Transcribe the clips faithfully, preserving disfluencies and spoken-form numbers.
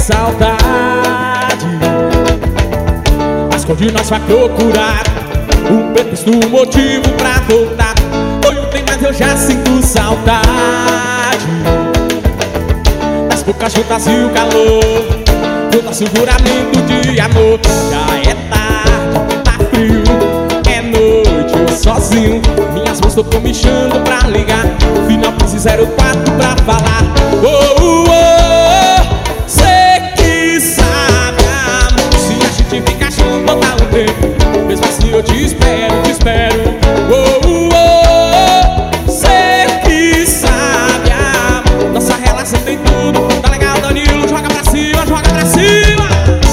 saudade, mas quando nós vai procurar um pretexto, um motivo pra voltar. Foi ontem, mas eu já sinto saudade das bocas juntas e o calor do nosso juramento de amor. Já é tarde, tá frio, é noite, eu sozinho. Minhas mãos tão me chamando pra ligar. Final quinze zero quatro pra falar. Oh, oh, oh, cê que sabe, amor, se a gente ficar junto, botar um tempo. Mesmo assim eu te espero, te espero. Oh, oh, oh, cê que sabe, amor, nossa relação tem tudo. Tá legal, Danilo, joga pra cima, joga pra cima.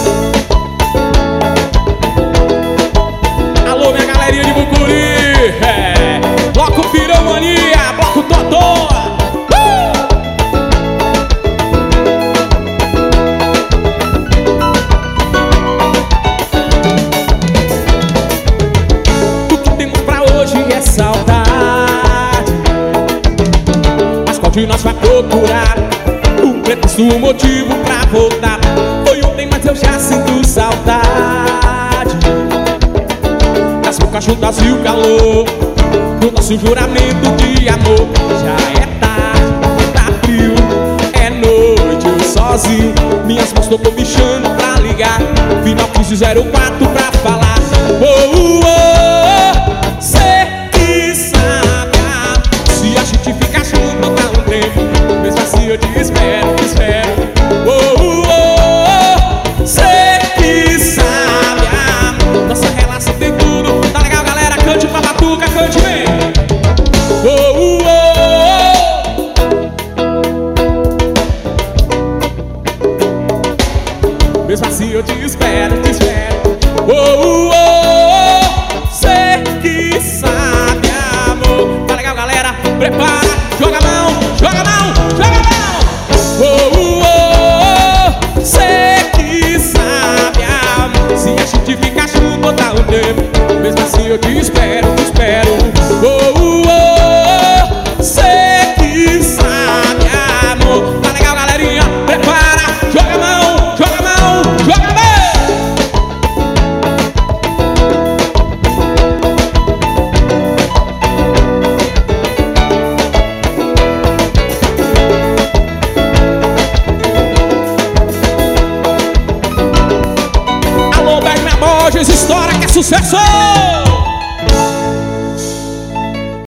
Alô, minha galerinha de Mucuri, é. Bloco Piromania, Bloco Totó. uh! O que temos pra hoje é saudade, mas qual de nós vai procurar um pretexto, um motivo pra voltar? Foi ontem, mas eu já sinto saudade das bocas juntas e o calor do nosso juramento de amor. Já é tarde, tá frio, é noite, eu sozinho. Minhas mãos tão me chamando pra ligar. Final quinze zero quatro pra falar. Oh, oh, oh, cê que sabe, se a gente ficar junto, dá um tempo. Mesmo assim eu te espero, te espero. Oh, oh, oh, cê que sabe, nossa relação tem tudo. Tá legal, galera? Cante pra batuca, cante bem. Oh, oh, oh. Mesmo assim eu te espero, te espero. Oh, oh, oh, cê que sabe, amor. Tá legal, galera? Prepara, joga a mão, joga a mão, joga a mão. Oh, oh, oh, cê que sabe, amor, se a gente ficar junto, botar um tempo. Mesmo assim eu te espero, te espero. Oh, oh, oh, cê que sabe, amor. Tá legal, galerinha? Prepara, joga a mão, joga a mão, joga a mão. Alô, Bergman Borges, história que é sucesso.